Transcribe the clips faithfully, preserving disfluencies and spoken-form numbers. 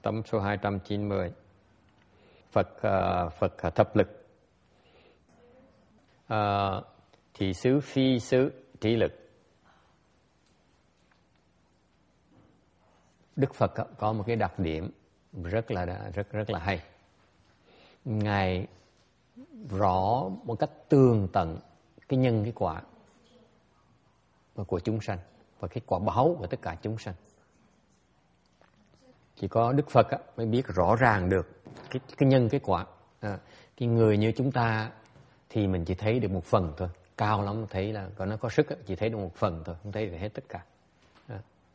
Tấm số hai trăm chín mươi. Phật uh, Phật uh, thập lực. Uh, thị xứ phi xứ trí lực. Đức Phật có một cái đặc điểm rất là rất rất là hay. Ngài rõ một cách tường tận cái nhân cái quả của chúng sanh và cái quả báo của tất cả chúng sanh. Chỉ có Đức Phật mới biết rõ ràng được cái, cái nhân cái quả. À, cái người như chúng ta thì mình chỉ thấy được một phần thôi, cao lắm thấy là còn nó có sức chỉ thấy được một phần thôi, không thấy được hết tất cả. À.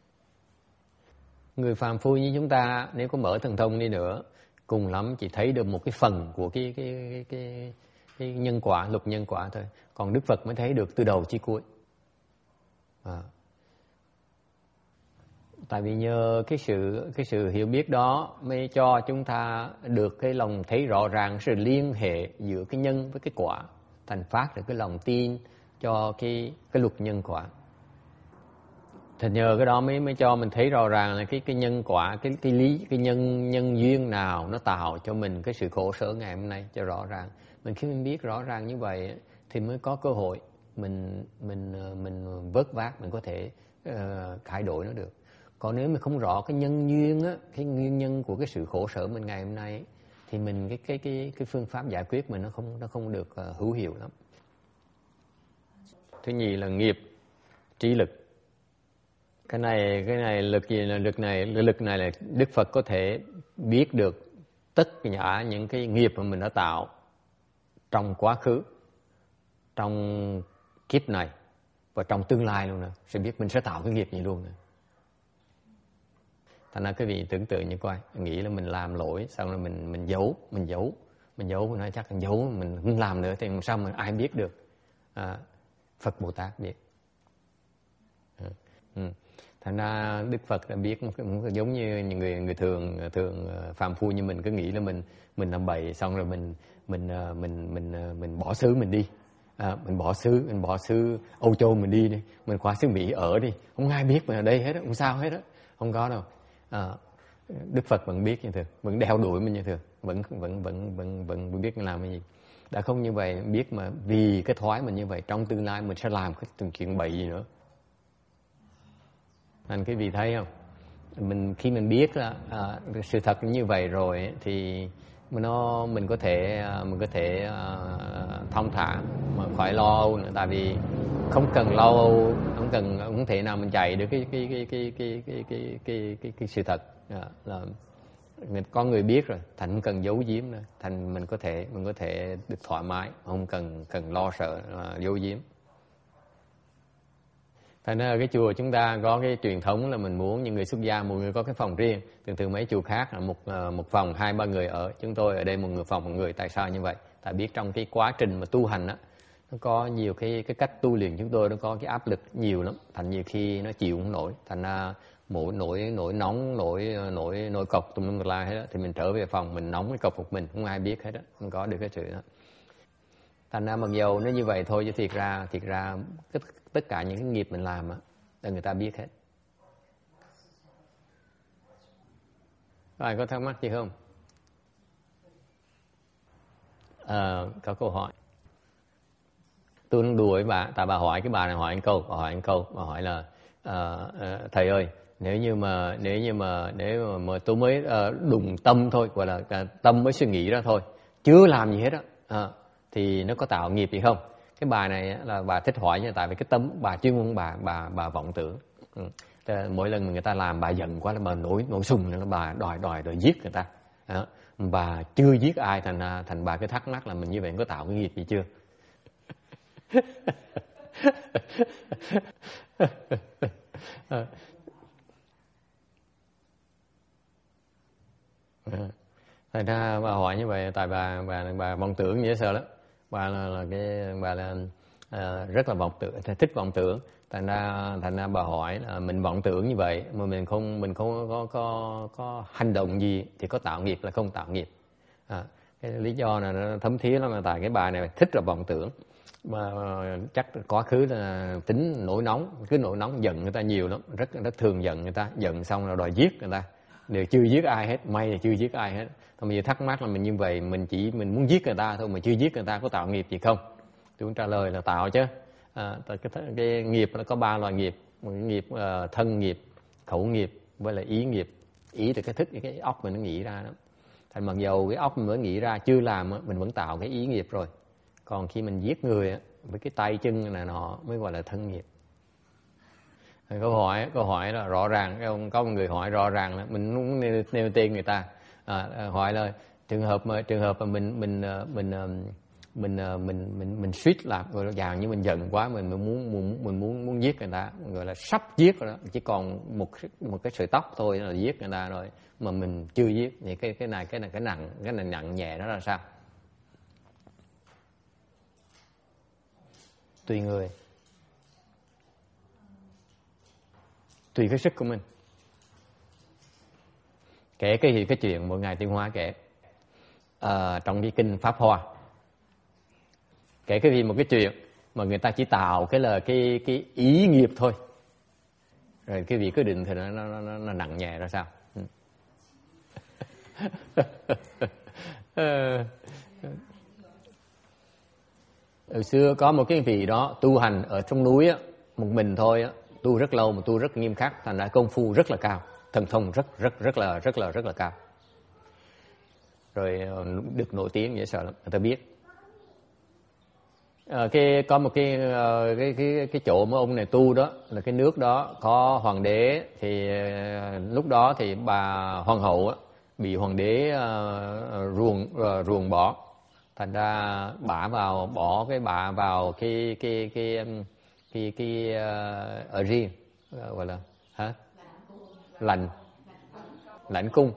Người phàm phu như chúng ta nếu có mở thần thông đi nữa, cùng lắm chỉ thấy được một cái phần của cái cái cái cái, cái nhân quả, lục nhân quả thôi. Còn Đức Phật mới thấy được từ đầu chí cuối. À. Tại vì nhờ cái sự cái sự hiểu biết đó mới cho chúng ta được cái lòng thấy rõ ràng sự liên hệ giữa cái nhân với cái quả, thành phát được cái lòng tin cho cái cái luật nhân quả. Thì nhờ cái đó mới mới cho mình thấy rõ ràng là cái cái nhân quả, cái cái lý cái nhân nhân duyên nào nó tạo cho mình cái sự khổ sở ngày hôm nay cho rõ ràng. Mình khi mình biết rõ ràng như vậy thì mới có cơ hội mình mình mình vớt vát, mình có thể uh, cải đổi nó được. Còn nếu mình không rõ cái nhân duyên á, cái nguyên nhân của cái sự khổ sở mình ngày hôm nay thì mình cái cái cái cái phương pháp giải quyết mình nó không nó không được uh, hữu hiệu lắm. Thứ nhì là nghiệp trí lực. Cái này cái này lực gì là lực này lực này là Đức Phật có thể biết được tất cả những cái nghiệp mà mình đã tạo trong quá khứ, trong kiếp này và trong tương lai luôn nè, sẽ biết mình sẽ tạo cái nghiệp gì luôn nè. Thành ra quý vị tưởng tượng như coi, nghĩ là mình làm lỗi, xong rồi mình mình giấu, mình giấu, mình giấu, mình nói chắc là giấu, mình không làm nữa thì sao mà ai biết được? À, Phật Bồ Tát biết. À, ừ. Thành ra Đức Phật đã biết, giống như những người người thường thường phàm phu như mình cứ nghĩ là mình mình làm bậy, xong rồi mình mình mình mình mình, mình bỏ xứ mình đi. À, mình bỏ xứ, mình bỏ xứ Âu Châu mình đi đi, mình qua xứ Mỹ ở đi, không ai biết mình ở đây hết á, không sao hết á, không có đâu. À, Đức Phật vẫn biết như thường, vẫn đeo đuổi mình như thường, vẫn vẫn vẫn vẫn vẫn biết làm cái gì. Đã không như vậy biết mà vì cái thoái mình như vậy trong tương lai mình sẽ làm cái từng chuyện bậy gì nữa. Anh cái vị thấy không? Mình khi mình biết là à, sự thật như vậy rồi thì nó mình có thể mình có thể uh, thong thả mà khỏi lo âu nữa, tại vì không cần lo âu, không cần không thể nào mình chạy được cái cái cái cái cái cái cái cái cái, cái sự thật. À, là có người biết rồi, thành không cần giấu giếm nữa, thành mình có thể mình có thể được thoải mái, không cần cần lo sợ uh, giấu giếm. Thành ra cái chùa chúng ta có cái truyền thống là mình muốn những người xuất gia một người có cái phòng riêng. Thường thường mấy chùa khác là một một phòng hai ba người ở, chúng tôi ở đây một người phòng một người. Tại sao như vậy? Tại biết trong cái quá trình mà tu hành á, nó có nhiều cái cái cách tu luyện chúng tôi nó có cái áp lực nhiều lắm. Thành nhiều khi nó chịu không nổi. Thành ra mỗi nỗi nỗi nóng nỗi nỗi nỗi cọc tùm lum la hết đó, thì mình trở về phòng mình nóng cái cọc một mình, không ai biết hết đó, không có được cái sự đó. Thành ra mặc dầu nó như vậy thôi chứ thiệt ra thiệt ra tất, tất cả những cái nghiệp mình làm á là người ta biết hết. Rồi có thắc mắc gì không? À, có câu hỏi. Tôi đang đùa với bà, tại bà hỏi cái bà này hỏi anh câu, bà hỏi anh câu, bà hỏi là à, à, thầy ơi, nếu như mà nếu như mà nếu mà, mà tôi mới à, đùng tâm thôi, gọi là à, tâm mới suy nghĩ ra thôi, chưa làm gì hết á. À, thì nó có tạo nghiệp gì không? Cái bài này là bà thích hỏi nha, tại vì cái tâm bà chuyên môn bà bà bà vọng tưởng. Ừ. Mỗi lần người ta làm bà giận quá là bà nổi nổi sùng là bà đòi đòi đòi giết người ta. Đó. Bà chưa giết ai, thành thành bà cứ thắc mắc là mình như vậy có tạo cái nghiệp gì chưa? Thành ra bà hỏi như vậy tại bà bà bà vọng tưởng dễ sợ lắm. Bà là, là cái bà là à, rất là vọng tưởng, thích vọng tưởng. Thành ra thành ra bà hỏi là mình vọng tưởng như vậy mà mình không mình không có có có hành động gì thì có tạo nghiệp là không tạo nghiệp. À, cái lý do là nó thấm thía lắm, là tại cái bà này thích là vọng tưởng. Mà chắc quá khứ là tính nổi nóng, cứ nổi nóng giận người ta nhiều lắm, rất rất thường giận người ta, giận xong rồi đòi giết người ta. đều chưa giết ai hết, may là chưa giết ai hết. Thôi bây giờ thắc mắc là mình như vậy, mình chỉ mình muốn giết người ta thôi, mà chưa giết người ta có tạo nghiệp gì không? Tôi trả lời là tạo chứ. À, cái, cái nghiệp nó có ba loại nghiệp, một cái nghiệp uh, thân nghiệp, khẩu nghiệp với lại ý nghiệp. Ý thì cái thức, cái óc mình nó nghĩ ra đó. Thành mặc dầu cái óc mình mới nghĩ ra chưa làm, mình vẫn tạo cái ý nghiệp rồi. Còn khi mình giết người với cái tay chân này nọ mới gọi là thân nghiệp. Câu hỏi câu hỏi là rõ ràng, có một người hỏi rõ ràng là mình muốn nêu, nêu tên người ta. À, hỏi là trường hợp mà trường hợp mà mình mình mình mình mình mình mình, mình suýt làm rồi dạng như mình giận quá, mình mình muốn muốn mình muốn muốn giết người ta, gọi là sắp giết rồi đó, chỉ còn một một cái sợi tóc thôi là giết người ta rồi mà mình chưa giết, thì cái cái này cái này cái nặng cái này nặng nhẹ nó là sao? Tùy người, tùy cái sức của mình. Kể cái gì cái chuyện mỗi ngày Tiên Hóa kể à, trong cái kinh Pháp Hoa, kể cái gì một cái chuyện mà người ta chỉ tạo cái là cái cái ý nghiệp thôi, rồi cái vị quyết định thì nó nó nó, nó nặng nhẹ ra sao? Hồi xưa có một cái vị đó tu hành ở trong núi á, một mình thôi á, tu rất lâu mà tu rất nghiêm khắc, thành ra công phu rất là cao, thần thông rất rất rất là rất là rất là cao, rồi được nổi tiếng dễ sợ lắm, người ta biết. À, cái có một cái cái cái cái chỗ mà ông này tu đó là cái nước đó có hoàng đế, thì lúc đó thì bà hoàng hậu á, bị hoàng đế uh, ruồng uh, ruồng bỏ, thành ra bả vào bỏ cái bả vào cái cái cái cái cái, cái uh, ở riêng uh, gọi là hả lạnh lãnh cung.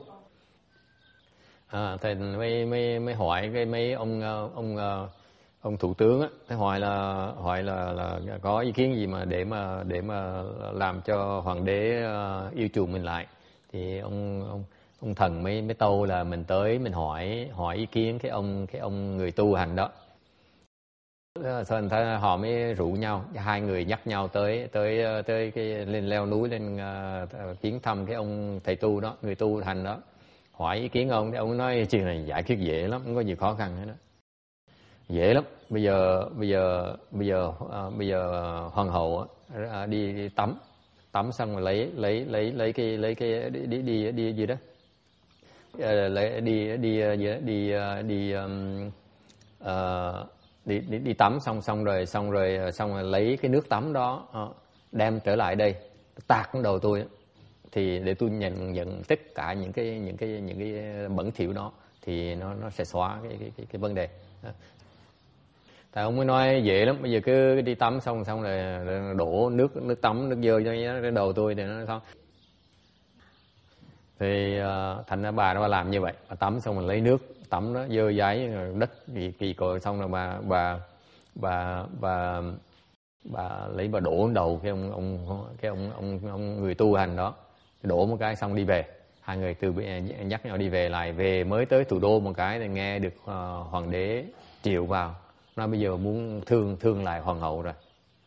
À, thì mới mới mới hỏi cái mấy ông ông ông thủ tướng á, thế hỏi là hỏi là là có ý kiến gì mà để mà để mà làm cho hoàng đế yêu chuộng mình lại, thì ông ông ông thần mới mới tâu là mình tới mình hỏi hỏi ý kiến cái ông cái ông người tu hành đó. Thành ra họ mới rủ nhau, hai người dắt nhau tới tới tới cái lên leo núi lên uh, kiến thăm cái ông thầy tu đó, người tu hành đó, hỏi ý kiến ông. Ông nói chuyện này giải quyết dễ lắm, không có gì khó khăn hết đó, dễ lắm. Bây giờ bây giờ bây giờ uh, bây giờ hoàng hậu uh, đi, đi tắm tắm xong rồi lấy lấy lấy lấy cái lấy cái đi đi đi, đi gì đó uh, lấy đi đi đi đi đi, đi um, uh, đi đi đi tắm xong xong rồi xong rồi xong rồi lấy cái nước tắm đó đem trở lại đây tạt vào đầu tôi, thì để tôi nhận nhận tất cả những cái những cái những cái bẩn thỉu đó, thì nó nó sẽ xóa cái cái cái, cái vấn đề. Tại ông mới nói dễ lắm, bây giờ cứ đi tắm xong xong rồi đổ nước nước tắm nước dơ cho cái đầu tôi thì nó sao? Thì uh, thành ra bà nó làm như vậy, bà tắm xong rồi lấy nước tắm đó dơ giấy rồi đất kỳ kỳ cội, xong rồi bà bà bà bà bà lấy bà đổ đầu cái ông ông cái ông ông ông người tu hành đó, đổ một cái xong đi về. Hai người từ dắt nhau đi về, lại về mới tới thủ đô một cái thì nghe được uh, hoàng đế triệu vào, nó bây giờ muốn thương thương lại hoàng hậu rồi.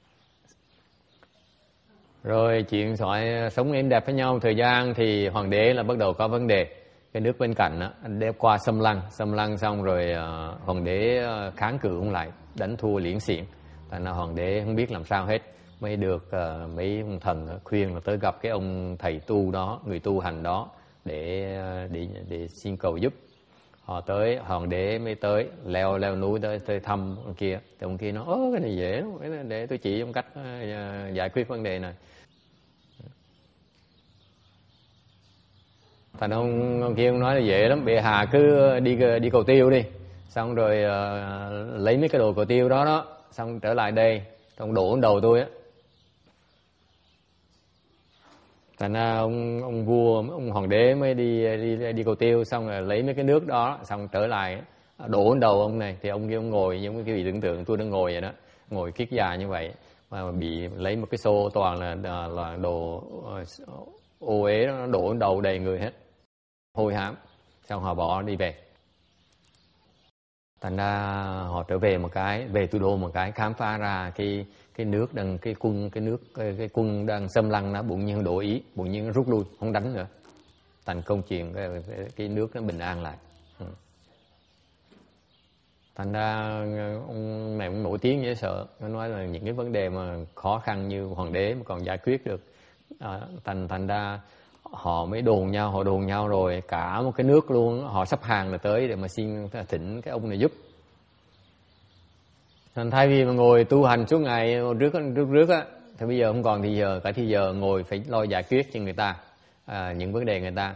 Rồi chuyện thoại sống êm đẹp với nhau thời gian thì hoàng đế là bắt đầu có vấn đề. Cái nước bên cạnh á, đem qua xâm lăng, xâm lăng xong rồi uh, hoàng đế uh, kháng cự không lại, đánh thua liễn xiển. Thành ra hoàng đế không biết làm sao hết, mới được uh, mấy ông thần khuyên là tới gặp cái ông thầy tu đó, người tu hành đó để để để xin cầu giúp. Họ tới, hoàng đế mới tới leo leo núi tới tới thăm ông kia. Thì ông kia nói: "Ơ cái này dễ lắm, để tôi chỉ ông cách uh, giải quyết vấn đề này." Thành ông, ông kia ông nói là dễ lắm, bệ hạ cứ đi đi cầu tiêu đi, xong rồi uh, lấy mấy cái đồ cầu tiêu đó đó, xong trở lại đây, xong đổ đầu tôi á. Thành ra ông ông vua, ông hoàng đế mới đi đi đi cầu tiêu, xong rồi lấy mấy cái nước đó, xong trở lại đổ đầu ông này. Thì ông kia ông ngồi giống cái vị tưởng tượng tôi đang ngồi vậy đó, ngồi kiết già như vậy mà bị lấy một cái xô toàn là là đồ ô uế nó đổ đầu đầy người hết, hôi hám. Xong họ bỏ đi về. Thành ra họ trở về một cái, về thủ đô một cái, khám phá ra cái cái nước đang cái quân cái nước cái, cái quân đang xâm lăng nó bỗng nhiên đổi ý, bỗng nhiên rút lui, không đánh nữa. thành câu chuyện cái, cái nước nó bình an lại. Ừ. Thành ra ông này cũng nổi tiếng dễ sợ, nó nói là những cái vấn đề mà khó khăn như hoàng đế mà còn giải quyết được. À, thành thành ra họ mới đồn nhau, họ đồn nhau rồi cả một cái nước luôn, họ sắp hàng là tới để mà xin thỉnh cái ông này giúp. Thành thay vì mà ngồi tu hành suốt ngày rước rước rước á, thì bây giờ không còn thì giờ, cả thì giờ ngồi phải lo giải quyết cho người ta à, những vấn đề người ta.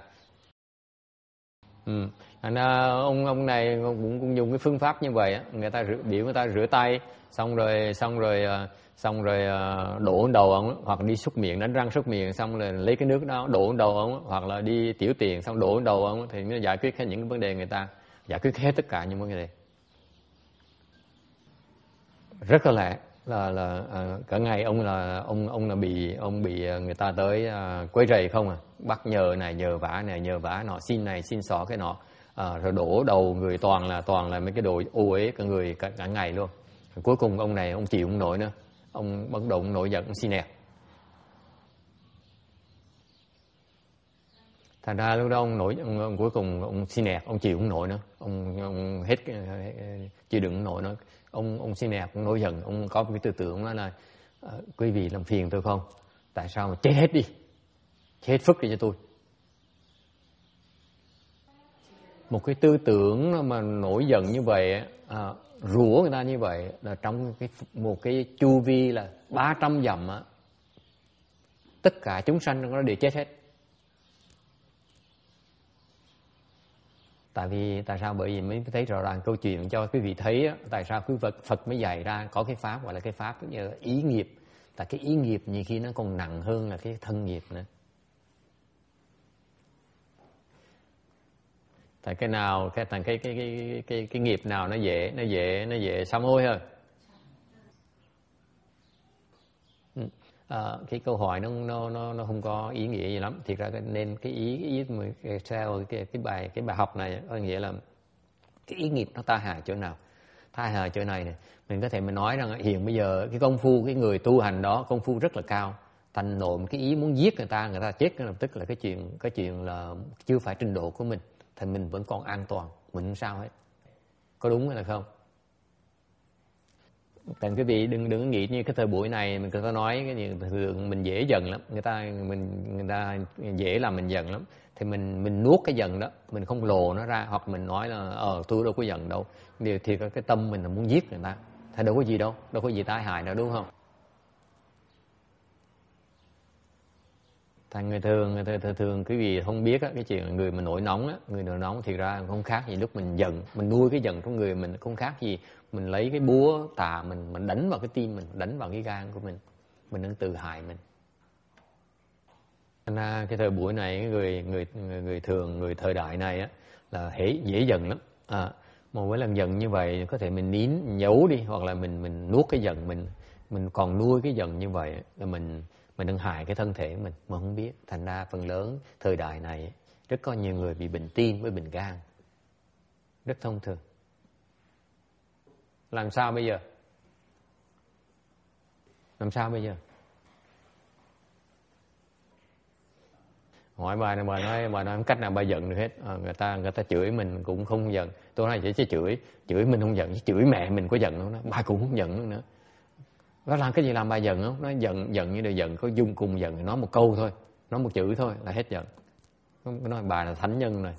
Ừ. Thành ra ông ông này cũng, cũng dùng cái phương pháp như vậy á, người ta rửa, biểu người ta rửa tay xong rồi xong rồi xong rồi đổ đầu ông, hoặc đi súc miệng, đánh răng súc miệng xong rồi lấy cái nước đó đổ đầu ông, hoặc là đi tiểu tiền xong đổ đầu ông, thì nó giải quyết hết những cái vấn đề người ta, giải quyết hết tất cả những vấn đề. Rất có lẽ là là à, cả ngày ông là ông ông là bị ông bị người ta tới à, quấy rầy không à, bắt nhờ này nhờ vả này nhờ vả nọ, xin này xin xỏ cái nọ, à, rồi đổ đầu người, toàn là toàn là mấy cái đồ ô uế cả người cả, cả ngày luôn. Rồi cuối cùng ông này ông chịu không nổi nữa, ông bắt đầu ông nổi giận, ông xin nẹt. Thành ra lúc đó ông nổi ông, ông cuối cùng ông xin nẹt, ông chịu không nổi nữa, ông, ông hết chịu đựng không nổi nữa. Ông ông xin nẹt, ông nổi giận, ông có một cái tư tưởng đó là à, quý vị làm phiền tôi không? Tại sao mà chết hết đi, chết hết phức đi cho tôi. Một cái tư tưởng mà nổi giận như vậy, à, rủa người ta như vậy là trong cái một cái chu vi là ba trăm dặm á, tất cả chúng sanh trong đó đều chết hết. Tại vì tại sao? Bởi vì mới thấy rõ ràng câu chuyện cho quý vị thấy á, tại sao quý Phật, Phật mới dạy ra có cái pháp gọi là cái pháp như ý nghiệp. Tại cái ý nghiệp nhiều khi nó còn nặng hơn là cái thân nghiệp nữa. Tại cái nào cái cái cái cái cái cái nghiệp nào nó dễ nó dễ nó dễ sám hối hơn. À, cái câu hỏi nó nó nó nó không có ý nghĩa gì lắm. Thiệt ra nên cái ý ý mà sao cái cái bài cái bài học này có nghĩa là cái ý nghiệp nó tai hại chỗ nào? Tai hại chỗ này này, mình có thể mình nói rằng hiện bây giờ cái công phu cái người tu hành đó công phu rất là cao, thành nổi cái ý muốn giết người ta, người ta chết ngay lập tức là cái chuyện cái chuyện là chưa phải trình độ của mình, thì mình vẫn còn an toàn, mình không sao hết. Có đúng hay là không? Thành quý vị đừng đừng nghĩ như cái thời buổi này mình có nói cái gì thường mình dễ giận lắm, người ta mình người ta dễ làm mình giận lắm, thì mình mình nuốt cái giận đó, mình không lồ nó ra, hoặc mình nói là ờ tôi đâu có giận đâu, điều thì cái tâm mình là muốn giết người ta, thì đâu có gì đâu, đâu có gì tai hại đâu, đúng không? Thành người thường người thường, thường, thường quý vị không biết á, cái chuyện là người mà nổi nóng á, người nổi nóng thì ra không khác gì lúc mình giận, mình nuôi cái giận trong người mình, không khác gì mình lấy cái búa tà mình mình đánh vào cái tim mình, đánh vào cái gan của mình, mình đang tự hại mình. Thành ra cái thời buổi này người người người, người thường người thời đại này á là hễ dễ giận lắm. À, một cái lần giận như vậy có thể mình nín giấu đi, hoặc là mình mình nuốt cái giận mình, mình còn nuôi cái giận như vậy là mình mình đang hại cái thân thể mình mà không biết. Thành ra phần lớn thời đại này rất có nhiều người bị bệnh tim với bệnh gan, rất thông thường. Làm sao bây giờ? Làm sao bây giờ? Hỏi bà này, bà nói bà nói cách nào bà giận được hết. À, người ta người ta chửi mình cũng không giận. Tôi nói chỉ chứ chửi chửi mình không giận, chứ chửi mẹ mình có giận không? Đó. Bà cũng không giận nữa. Nó làm cái gì làm bà giận không? Nó giận giận như là giận có dung cùng giận, nói một câu thôi, nói một chữ thôi là hết giận. Không nói bà là thánh nhân rồi.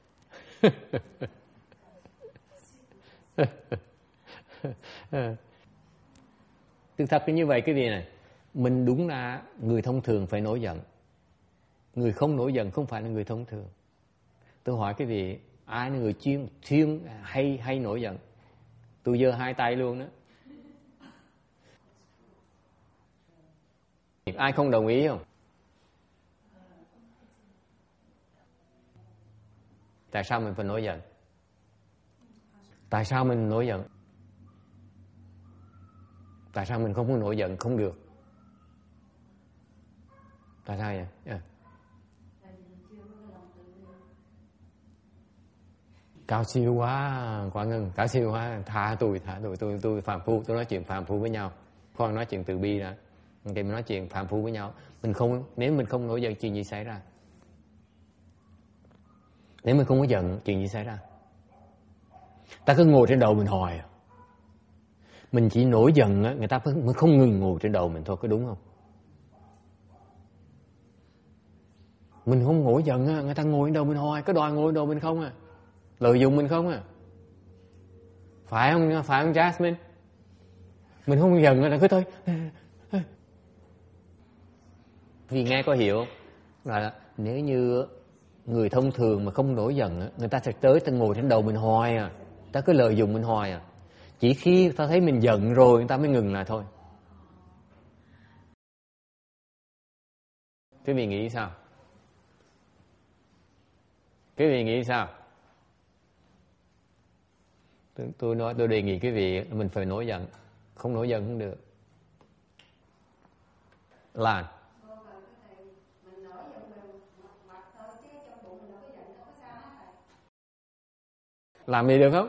Thực thật như vậy cái gì này, mình đúng là người thông thường phải nổi giận, người không nổi giận không phải là người thông thường. Tôi hỏi cái gì, ai là người chuyên chuyên hay hay nổi giận? Tôi giơ hai tay luôn đó. Ai không đồng ý không? Tại sao mình phải nổi giận? Tại sao mình nổi giận? Tại sao mình không có nổi giận không được? Tại sao vậy? Yeah. Cao siêu quá, Quả Ngân, cao siêu quá, tha tôi, tha tôi, tôi, tôi phàm phu, tôi nói chuyện phàm phu với nhau, khoan nói chuyện từ bi đã, thì mình nói chuyện phàm phu với nhau, mình không, nếu mình không nổi giận chuyện gì xảy ra? Nếu mình không có giận, chuyện gì xảy ra? Ta cứ ngồi trên đầu mình hoài à. Mình chỉ nổi giận á, người ta mới không ngừng ngồi trên đầu mình thôi, có đúng không? Mình không ngồi giận á, người ta ngồi trên đầu mình hoài, có đòi ngồi trên đầu mình không à? Lợi dụng mình không à? Phải không, phải không Jasmine? Mình không giận là cứ thôi. Vì nghe có hiểu là nếu như người thông thường mà không nổi giận, người ta sẽ tới ta ngồi trên đầu mình hoài à, ta cứ lợi dụng mình hoài à. Chỉ khi ta thấy mình giận rồi, người ta mới ngừng lại thôi. Quý vị nghĩ sao? Quý vị nghĩ sao? Tôi, tôi nói, tôi đề nghị quý vị mình phải nổi giận, không nổi giận không được. Lan. Làm gì được không?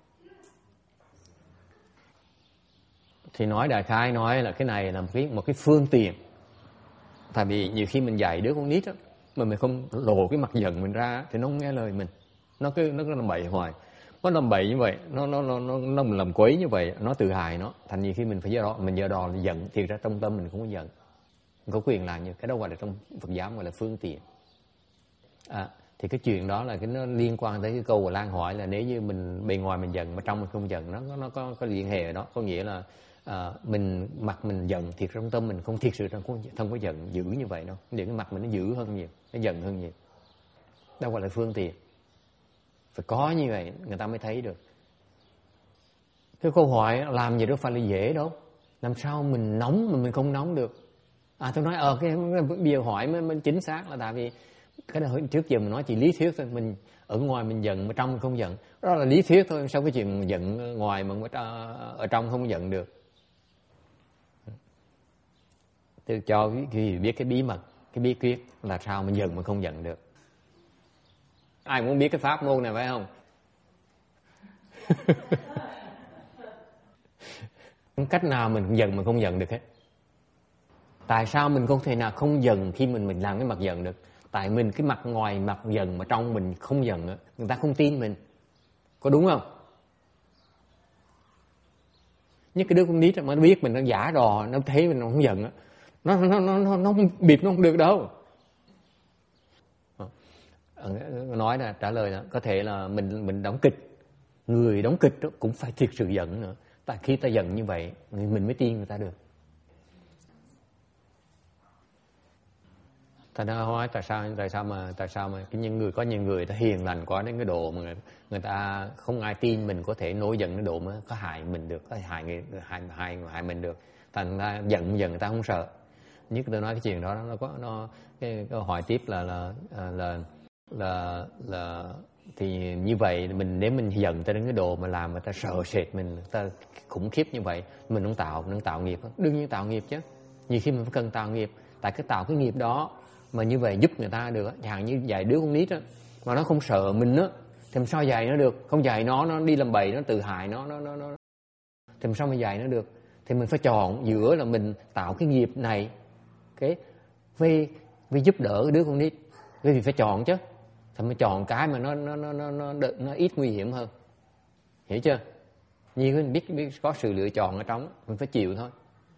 Thì nói đại khái nói là cái này là một cái, một cái phương tiện. Tại vì nhiều khi mình dạy đứa con nít đó, mà mình không lộ cái mặt giận mình ra thì nó không nghe lời mình. Nó cứ nó cứ làm bậy hoài. Nó làm bậy như vậy, nó nó nó nó nó làm quấy như vậy, nó tự hại nó. Thành nhiều khi mình phải giơ đò, mình giơ đò giận, thì ra trong tâm mình không có giận. Mình có quyền làm như cái đó gọi là trong Phật giáo gọi là phương tiện. À, thì cái chuyện đó là cái nó liên quan tới cái câu của Lan hỏi là nếu như mình bề ngoài mình giận mà trong mình không giận, nó nó có có liên hệ ở đó, có nghĩa là à, mình mặt mình giận thiệt trong tâm mình không thiệt sự không có, không có giận dữ như vậy đâu, để cái mặt mình nó dữ hơn nhiều, nó giận hơn nhiều. Đó gọi là phương tiện. Phải có như vậy người ta mới thấy được. Cái câu hỏi làm gì đó phải là dễ đâu, làm sao mình nóng mà mình không nóng được? À tôi nói ờ cái bây giờ hỏi mới, mới chính xác là tại vì cái đó trước giờ mình nói chỉ lý thuyết thôi, mình ở ngoài mình giận mà trong mình không giận, đó là lý thuyết thôi. Sao cái chuyện giận ngoài mà ở trong không giận được? Tôi cho quý vị biết cái bí mật, cái bí quyết là sao mình giận mà không giận được. Ai muốn biết cái pháp môn này phải không? Cách nào mình giận mà không giận được hết. Tại sao mình không thể nào không giận khi mình mình làm cái mặt giận được? Tại mình cái mặt ngoài mặt giận mà trong mình không giận, người ta không tin mình. Có đúng không? Nhất cái đứa con nít mà nó biết mình nó giả đò, nó thấy mình không giận, nó nó nó nó nó không bịp, nó không được đâu. Nói là trả lời là có thể là mình mình đóng kịch, người đóng kịch đó cũng phải thiệt sự giận nữa. Tại khi ta giận như vậy mình mới tin người ta được. Ta đã hỏi tại sao tại sao mà tại sao mà cái những người có những người ta hiền lành quá đến cái độ mà người, người ta không ai tin mình có thể nổi giận cái độ mà có hại mình được, có hại người hại hại hại mình được. Thành ra giận giận người ta không sợ. Nhất tôi nói cái chuyện đó nó có nó cái câu hỏi tiếp là là là là là, là thì như vậy mình nếu mình giận tới đến cái độ mà làm người ta sợ sệt mình, người ta khủng khiếp như vậy, mình không tạo mình không tạo nghiệp không? Đương nhiên tạo nghiệp chứ. Nhiều khi mình phải cần tạo nghiệp, tại cái tạo cái nghiệp đó mà như vậy giúp người ta được. Chẳng như dạy đứa con nít á mà nó không sợ mình á thì sao dạy nó được? Không dạy nó nó đi làm bậy, nó tự hại nó nó nó nó thì sao mà dạy nó được? Thì mình phải chọn giữa là mình tạo cái nghiệp này cái với với giúp đỡ cái đứa con nít, cái gì phải chọn chứ. Thì mình chọn cái mà nó nó nó nó nó, nó ít nguy hiểm hơn, hiểu chưa? Như mình biết biết có sự lựa chọn ở trong, mình phải chịu thôi.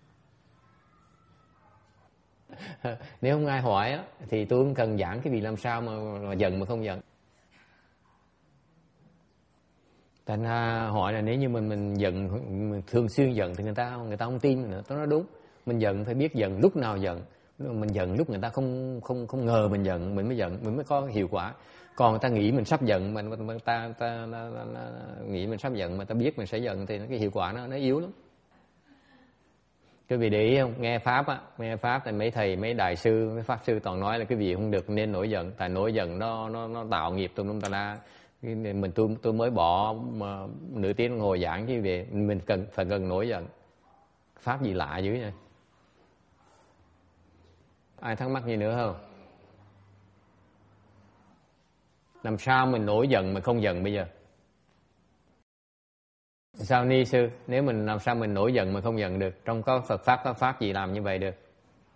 Nếu không ai hỏi á, thì tôi cũng cần giảng cái gì làm sao mà, mà giận mà không giận. Thành ra hỏi là nếu như mình mình giận, mình thường xuyên giận thì người ta người ta không tin mình nữa. Tôi nói đúng, mình giận phải biết giận lúc nào giận. Mình giận lúc người ta không không không ngờ mình giận, mình mới giận, mình mới có hiệu quả. Còn người ta nghĩ mình sắp giận, mình ta, ta, ta, ta, ta, ta nghĩ mình sắp giận mà ta biết mình sẽ giận thì cái hiệu quả nó nó yếu lắm. Quý vị để ý không? Nghe pháp á, nghe pháp thì mấy thầy, mấy đại sư, mấy pháp sư toàn nói là cái vị không được nên nổi giận, tại nổi giận nó nó nó tạo nghiệp tùm lum tà la. Mình tôi tôi mới bỏ mà nửa tiếng ngồi giảng chứ về mình cần phải cần nổi giận. Pháp gì lạ dữ vậy? Ai thắc mắc gì nữa không? Làm sao mình nổi giận mà không giận bây giờ? Sao ni sư? Nếu mình làm sao mình nổi giận mà không giận được? Trong có Phật pháp có pháp gì làm như vậy được?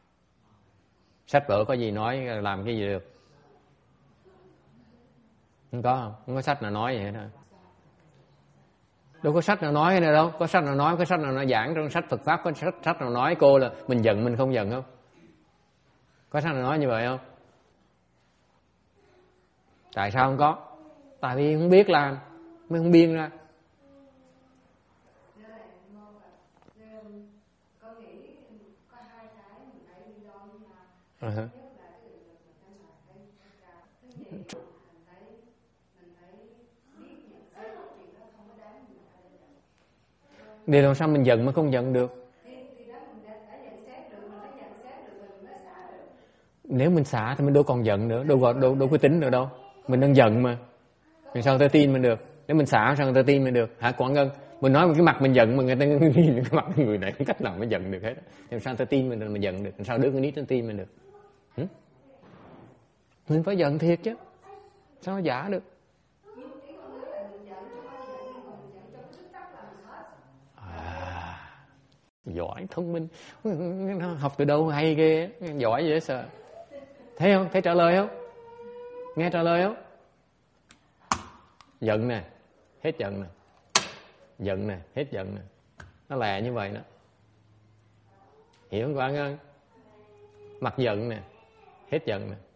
Sách vở có gì nói làm cái gì được? Không có không? Không có sách nào nói vậy đâu. Đâu có sách nào nói cái này đâu. Có sách nào nói, có sách nào nói giảng trong sách Phật Pháp, có sách, sách nào nói cô là mình giận mình không giận không? Có sách nào nói như vậy không? Tại sao không có? Tại vì không biết làm, mới không biên ra. Uh-huh. Để làm sao mình giận mà không giận được? Nếu mình xả thì mình đâu còn giận nữa, đâu đâu đâu, đâu có tính nữa đâu. Mình đang giận mà. Làm sao người ta tin mình được? Nếu mình xả sao người ta tin mình được? Hả Quảng Ngân? Mình nói một cái mặt mình giận mà người ta nghĩ cái mặt người này cách nào mới giận được hết. Làm sao người ta tin mình được, mình giận được? Làm sao đứa con nít nó tin mình được? Hử? Mình phải giận thiệt chứ. Sao nó giả được? À, giỏi, thông minh. Học từ đâu hay ghê, giỏi dễ sợ. Thấy không? Thấy trả lời không? Nghe trả lời không? Giận nè, hết giận nè. Giận nè, hết giận nè. Nó lẹ như vậy nè. Hiểu không bạn ơi? Mặt giận nè, hết giận nè.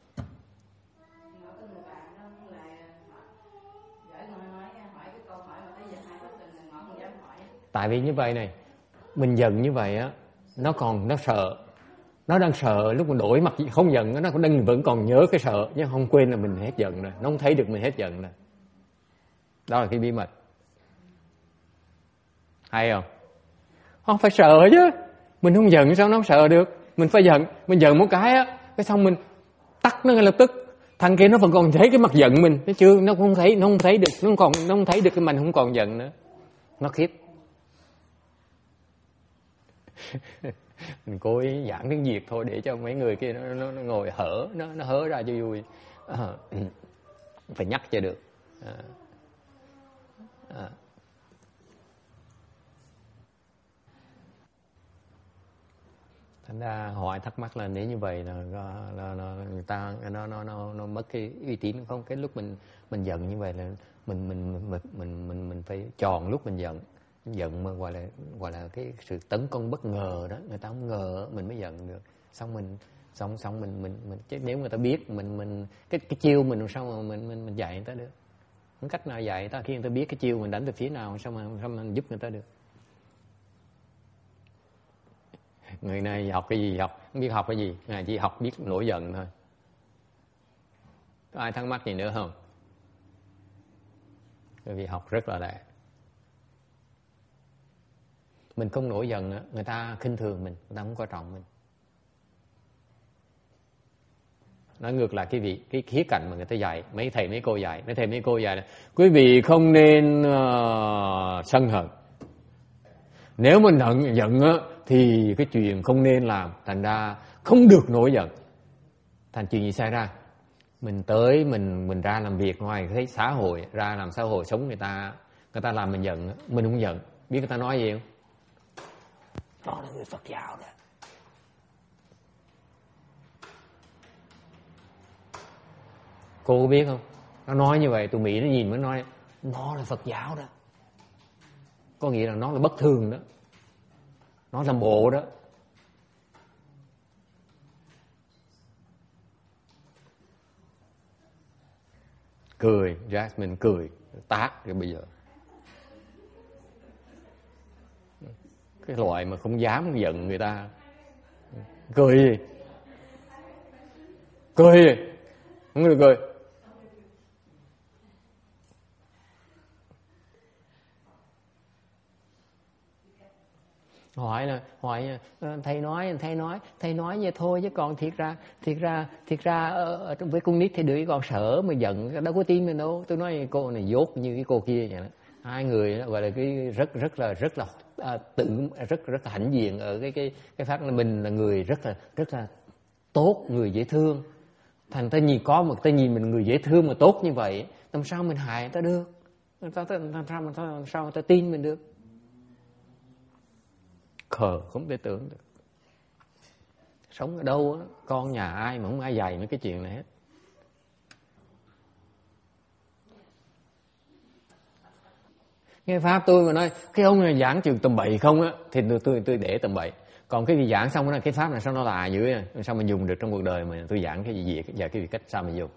Tại vì như vậy này, mình giận như vậy á, nó còn nó sợ. Nó đang sợ, lúc mình đổi mặt không giận, nó đang vẫn còn nhớ cái sợ, nhưng không quên là mình hết giận rồi. Nó không thấy được mình hết giận rồi. Đó là cái bí mật. Hay không? Không phải sợ chứ. Mình không giận sao nó không sợ được. Mình phải giận. Mình giận một cái á, cái xong mình tắt nó ngay lập tức. Thằng kia nó vẫn còn thấy cái mặt giận mình. Thấy chưa? Nó không thấy, nó không thấy được, nó không còn, nó không thấy được cái mình không còn giận nữa. Nó khiếp. Mình cố ý giảng tiếng Việt thôi để cho mấy người kia nó, nó, nó ngồi hở, nó, nó hớ ra cho vui. À, phải nhắc cho được. À. À. Thành ra hỏi thắc mắc là nếu như vậy là, là, là, là người ta nó nó nó nó mất cái uy tín không? Cái lúc mình mình giận như vậy là mình mình mình mình mình mình phải chọn lúc mình giận. Giận mà gọi là gọi là cái sự tấn công bất ngờ đó, người ta không ngờ mình mới giận được. Xong mình xong xong mình mình mình chứ nếu người ta biết mình mình cái cái chiêu mình làm sao mà mình mình mình dạy người ta được. Không cách nào dạy người ta khi người ta biết cái chiêu mình đánh từ phía nào sao mà sao mà giúp người ta được. Người này học cái gì học, không biết học cái gì, ngày chỉ học biết nổi giận thôi. Có ai thắc mắc gì nữa không? Bởi vì học rất là lẹ. Mình không nổi giận, người ta khinh thường mình, người ta không coi trọng mình. Nói ngược lại cái vị cái khía cạnh mà người ta dạy, mấy thầy mấy cô dạy, mấy thầy mấy cô dạy là quý vị không nên uh, sân hận. Nếu mình hận giận á thì cái chuyện không nên làm, thành ra không được nổi giận. Thành chuyện gì xảy ra? Mình tới mình mình ra làm việc ngoài cái xã hội, ra làm xã hội sống người ta, người ta làm mình giận, mình không giận. Biết người ta nói gì không? Đó là người Phật giáo đó. Cô có biết không? Nó nói như vậy, tụi Mỹ nó nhìn mới nói nó là Phật giáo đó. Có nghĩa là nó là bất thường đó. Nó là bộ đó. Cười, Jasmine cười, tát rồi bây giờ. Cái loại mà không dám giận người ta. Cười gì? Cười gì? Không được cười. Hỏi là hỏi thầy nói thầy nói thầy nói vậy thôi chứ còn thiệt ra thiệt ra thiệt ra ở với con nít thì đứa còn sợ mà giận đâu có tin mình đâu. Tôi nói cô này dốt như cái cô kia vậy đó. Hai người đó, gọi là cái rất rất là rất là à, tự rất rất là hãnh diện ở cái cái cái phát là mình là người rất là rất là tốt, người dễ thương. Thành ta nhìn có một ta nhìn mình người dễ thương mà tốt như vậy, làm sao mình hại người ta được? Làm sao làm sao mà làm sao người ta tin mình được? Khờ không thể tưởng được. Sống ở đâu á, con nhà ai mà không ai dạy mấy cái chuyện này hết. Nghe pháp tôi mà nói cái ông này giảng trường tầm bậy không á, thì tôi tôi, tôi để tầm bậy. Còn cái gì giảng xong đó, cái pháp này sao nó là dữ à? Sao mà dùng được trong cuộc đời mà tôi giảng cái gì gì và cái gì cách sao mà dùng.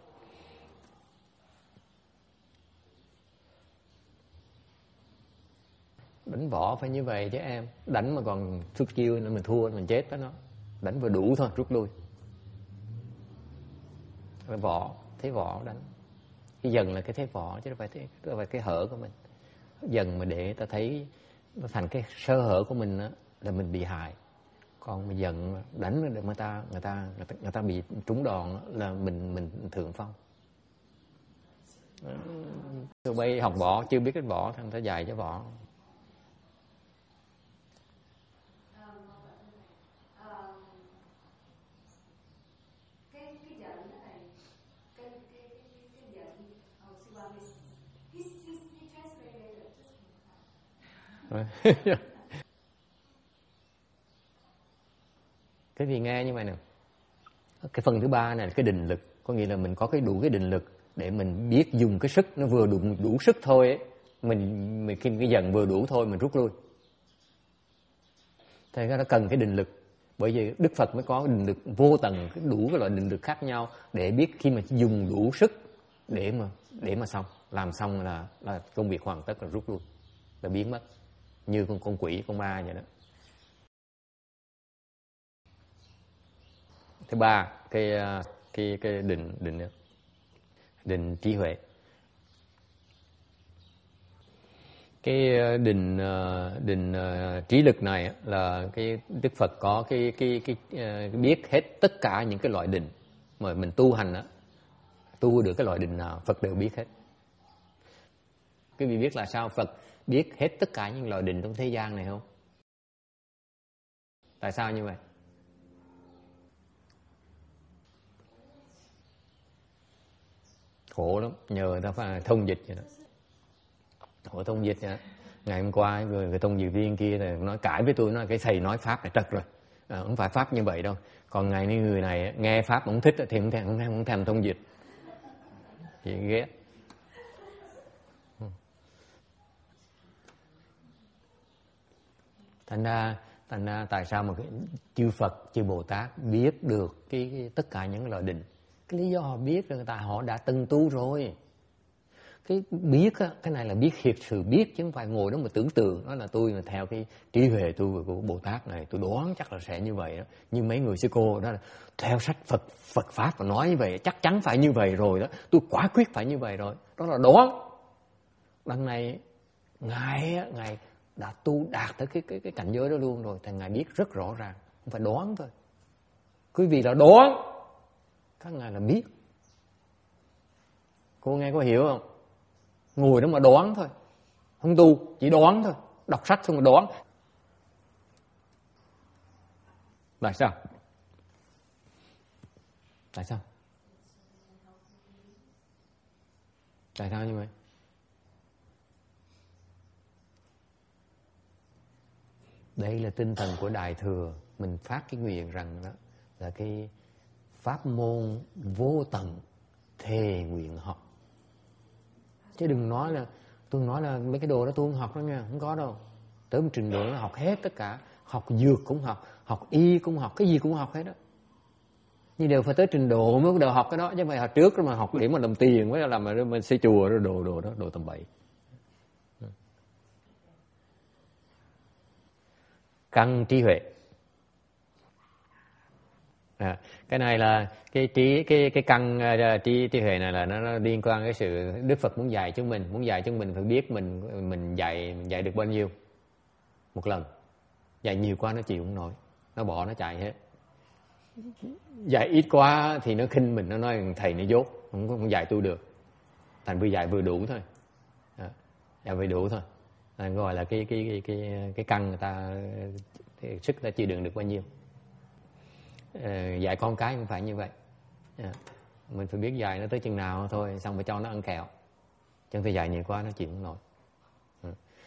Đánh võ phải như vậy chứ em. Đánh mà còn xuất chiêu nữa mình thua mình chết với nó. Đánh vừa đủ thôi rút lui. Cái võ, thế võ đánh. Cái dần là cái thế võ chứ đâu phải thế, đâu phải cái hở của mình. Dần mà để ta thấy nó thành cái sơ hở của mình đó, là mình bị hại. Còn mà dần đánh được người ta người ta người ta, người ta bị trúng đòn là mình mình thượng phong. Tụi bay học võ chưa biết cái võ thằng ta dạy cho võ. Cái gì nghe như vậy nè. Cái phần thứ ba này là cái định lực, có nghĩa là mình có cái đủ cái định lực để mình biết dùng cái sức nó vừa đủ đủ sức thôi ấy. Mình mình khi cái dần vừa đủ thôi mình rút lui. Thế nó cần cái định lực, bởi vì Đức Phật mới có định lực vô tầng, đủ cái loại định lực khác nhau để biết khi mà dùng đủ sức để mà để mà xong, làm xong là là công việc hoàn tất là rút lui, là biến mất, như con con quỷ con ma vậy đó. Thứ ba, cái cái cái định định định trí huệ. Cái định định trí lực này là cái Đức Phật có cái cái cái, cái biết hết tất cả những cái loại định mà mình tu hành á, tu được cái loại định nào Phật đều biết hết. Quý vị biết là sao Phật biết hết tất cả những loại định trong thế gian này không? Tại sao như vậy? Khổ lắm, nhờ người ta phải thông dịch vậy đó. Khổ thông dịch vậy đó. Ngày hôm qua người, người thông dịch viên kia là nói cãi với tôi, nói cái thầy nói pháp này trật rồi, à, không phải pháp như vậy đâu. Còn ngày nay người này nghe pháp không thích thì không thèm không thèm, không thèm thông dịch, chị ghét. Thành ra thành ra tại sao mà cái chư Phật chư Bồ Tát biết được cái, cái tất cả những loại định? Cái lý do họ biết là tại họ đã từng tu rồi. Cái biết á, cái này là biết thiệt sự biết, chứ không phải ngồi đó mà tưởng tượng đó là tôi là theo cái trí huệ tu của Bồ Tát này, tôi đoán chắc là sẽ như vậy đó. Nhưng mấy người sư cô đó là theo sách Phật Phật pháp và nói như vậy chắc chắn phải như vậy rồi đó, tôi quả quyết phải như vậy rồi, đó là đoán. Đằng này ngài ngài đã tu đạt tới cái cái cái cảnh giới đó luôn rồi, thì ngài biết rất rõ ràng, không phải đoán thôi. Quý vị là đoán, các ngài là biết. Cô nghe có hiểu không? Ngồi đó mà đoán thôi, không tu, chỉ đoán thôi, đọc sách xong mà đoán. Tại sao? Tại sao? Tại sao như vậy? Đây là tinh thần của Đại Thừa. Mình phát cái nguyện rằng đó là cái pháp môn vô tận thề nguyện học. Chứ đừng nói là tôi nói là mấy cái đồ đó tôi không học đó nha, không có đâu. Tới một trình độ nó học hết tất cả, học dược cũng học, học y cũng học, cái gì cũng học hết đó. Nhưng đều phải tới trình độ mới bắt đầu học cái đó, chứ không phải học trước mà học để mà làm tiền mới làm mà mình xây chùa rồi đồ đồ đó, đồ tầm bậy. Căn trí huệ. À, cái này là cái trí cái cái căn uh, trí trí huệ này là nó, nó liên quan cái sự Đức Phật muốn dạy chúng mình, muốn dạy chúng mình phải biết mình mình dạy dạy được bao nhiêu một lần. Dạy nhiều quá nó chịu không nổi, nó bỏ nó chạy hết. Dạy ít quá thì nó khinh mình, nó nói thầy nó dốt, không có không dạy tôi được. Thành vừa dạy vừa đủ thôi. À, dạy vừa đủ thôi. À, gọi là cái cái cái cái cái căn người ta thì sức người ta chịu đựng được bao nhiêu. À, dạy con cái không phải như vậy. À, mình phải biết dạy nó tới chừng nào thôi, xong phải cho nó ăn kẹo. Chứ không phải dạy nhiều quá nó chịu không nổi. À.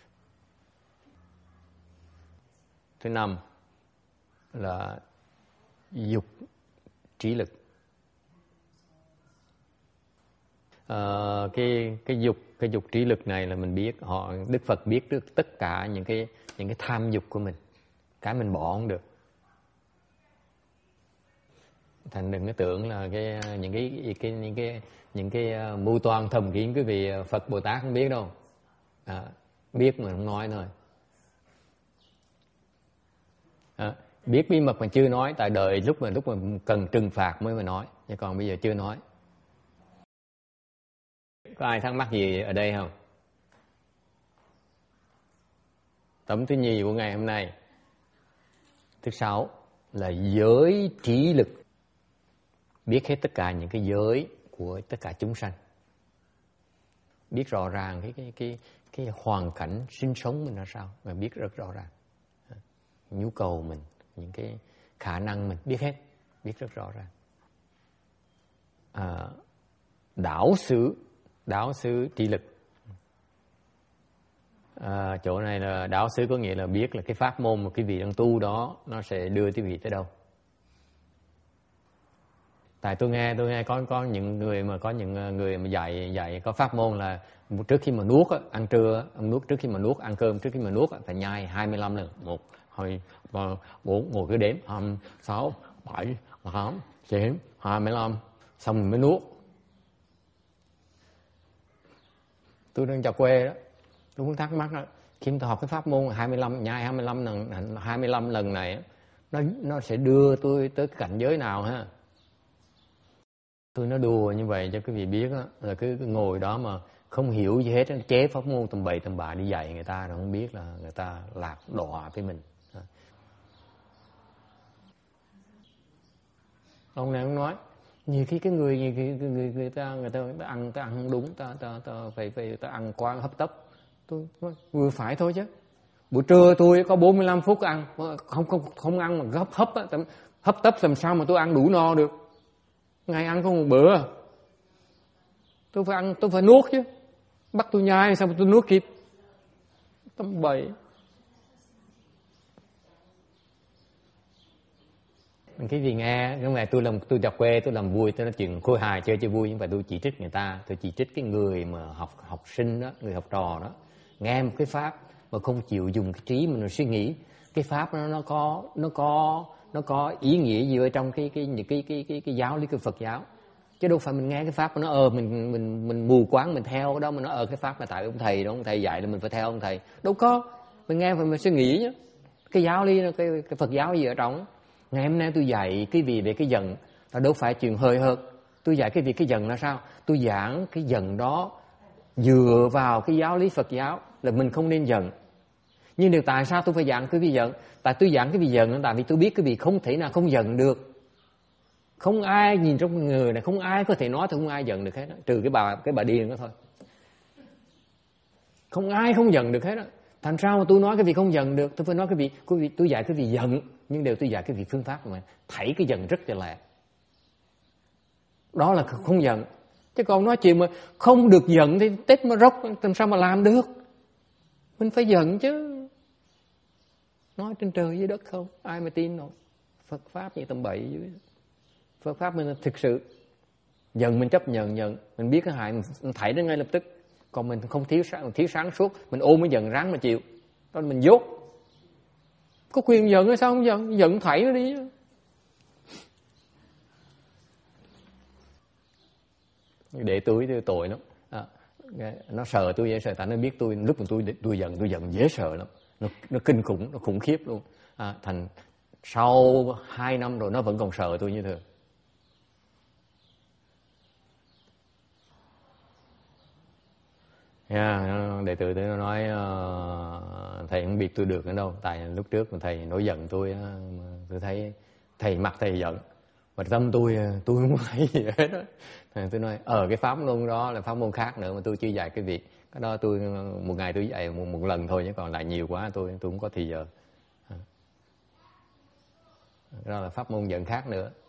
Thứ năm là dục trí lực. uh, cái cái dục cái dục trí lực này là mình biết họ Đức Phật biết được tất cả những cái những cái tham dục của mình, cái mình bỏ không được. Thành đừng có tưởng là cái những cái cái những cái những cái uh, mưu toan thầm kín quý vị Phật Bồ Tát không biết đâu. À, biết mà không nói thôi. À, biết bí mật mà chưa nói, tại đợi lúc mà lúc mà cần trừng phạt mới mà nói, chứ còn bây giờ chưa nói. Có ai thắc mắc gì ở đây không? Tấm thứ nhì của ngày hôm nay, thứ sáu là giới trí lực, biết hết tất cả những cái giới của tất cả chúng sanh, biết rõ ràng cái cái cái cái hoàn cảnh sinh sống mình là sao, mà biết rất rõ ràng nhu cầu mình, những cái khả năng mình biết hết, biết rất rõ ràng. À, đảo xứ, đảo xứ trí lực. À, chỗ này là đảo xứ có nghĩa là biết là cái pháp môn mà quý vị đang tu đó nó sẽ đưa quý vị tới đâu. Tại tôi nghe tôi nghe có có những người mà có những người mà dạy dạy có pháp môn là trước khi mà nuốt ăn trưa, ăn nuốt trước khi mà nuốt ăn cơm trước khi mà nuốt phải nhai hai mươi lăm lần, một hai ba bốn, ngồi cứ đếm năm sáu bảy tám chín hai mươi lăm xong mình mới nuốt. Tôi đang chọc quê đó, tôi cũng thắc mắc đó, khi tôi học cái pháp môn hai mươi lăm nhai hai mươi lăm lần hai mươi lăm lần này nó nó sẽ đưa tôi tới cái cảnh giới nào ha? Tôi nói đùa như vậy cho quý vị biết đó, là cứ, cứ ngồi đó mà không hiểu gì hết, chế pháp môn tầm bậy tầm bạ đi dạy người ta rồi không biết là người ta lạc đọa với mình. Ông này ông nói nhiều khi cái người người, người, người, người ta người ta người ta ăn người ta ăn không đúng, ta ta ta phải phải ta ăn quá hấp tấp. Tôi nói vừa phải thôi chứ. Buổi trưa tôi có bốn mươi lăm phút ăn, không không không ăn mà hấp hấp á, hấp tấp làm sao mà tôi ăn đủ no được. Ngày ăn có một bữa, tôi phải ăn, tôi phải nuốt chứ, bắt tôi nhai sao mà tôi nuốt kịp, tầm bậy. Cái gì nghe, cái này tôi làm tôi đọc quê, tôi làm vui, tôi nói chuyện khôi hài chơi chơi vui, nhưng mà tôi chỉ trích người ta, tôi chỉ trích cái người mà học học sinh đó, người học trò đó, nghe một cái pháp mà không chịu dùng cái trí mình suy nghĩ, cái pháp nó nó có nó có nó có ý nghĩa gì ở trong cái cái những cái cái cái cái giáo lý của Phật giáo, chứ đâu phải mình nghe cái pháp mà nó ờ mình mình mình mù quáng mình theo cái đó, mà nó ờ cái pháp là tại ông thầy đó, ông thầy dạy là mình phải theo ông thầy, đâu có, mình nghe phải mình suy nghĩ nhé, cái giáo lý cái cái Phật giáo gì ở trong. Ngày hôm nay tôi dạy cái gì về cái giận là đâu phải chuyện hơi hợt, tôi dạy cái việc cái giận là sao, tôi giảng cái giận đó dựa vào cái giáo lý Phật giáo là mình không nên giận. Nhưng điều tại sao tôi phải giảng cái việc giận? Tại tôi giảng cái việc giận là tại vì tôi biết cái việc không thể nào không giận được. Không ai nhìn trong người này, không ai có thể nói thì không ai giận được hết đó. Trừ cái bà cái bà điên đó thôi. Không ai không giận được hết đó. Thành sao mà tôi nói cái việc không giận được? Tôi phải nói cái việc, cái việc tôi dạy cái việc giận, nhưng đều tôi dạy cái việc phương pháp mà thảy cái giận rất là lẹ. Đó là không giận. Chứ còn nói chuyện mà không được giận thì Tết mà rốc làm sao mà làm được? Mình phải giận chứ. Nói trên trời dưới đất không, ai mà tin nổi. Phật pháp như tầm bậy dưới. Phật pháp mình thực sự giận mình chấp nhận nhận, mình biết cái hại mình thảy nó ngay lập tức. Còn mình không thiếu sáng, thiếu sáng suốt, mình ôm cái giận ráng mà chịu. Đó là mình dốt. Có quyền giận hay sao không giận? Giận thảy nó đi. Để tôi tôi tội lắm. À, nó sợ tôi dễ sợ, tại nó biết tôi lúc mà tôi tôi giận tôi giận dễ sợ lắm. Nó nó kinh khủng, nó khủng khiếp luôn. À, thành sau hai năm rồi nó vẫn còn sợ tôi như thường. Yeah, đệ tử tôi nó nói uh, thầy không biết tôi được nữa đâu, tại lúc trước mà thầy nổi giận tôi uh, tôi thấy thầy mặt thầy giận mà tâm tôi tôi không thấy gì hết đó. Tôi nói ờ cái pháp môn đó là pháp môn khác nữa mà tôi chưa dạy cái việc cái đó, tôi một ngày tôi dạy một, một lần thôi, chứ còn lại nhiều quá tôi tôi không có thì giờ. Đó là pháp môn giận khác nữa.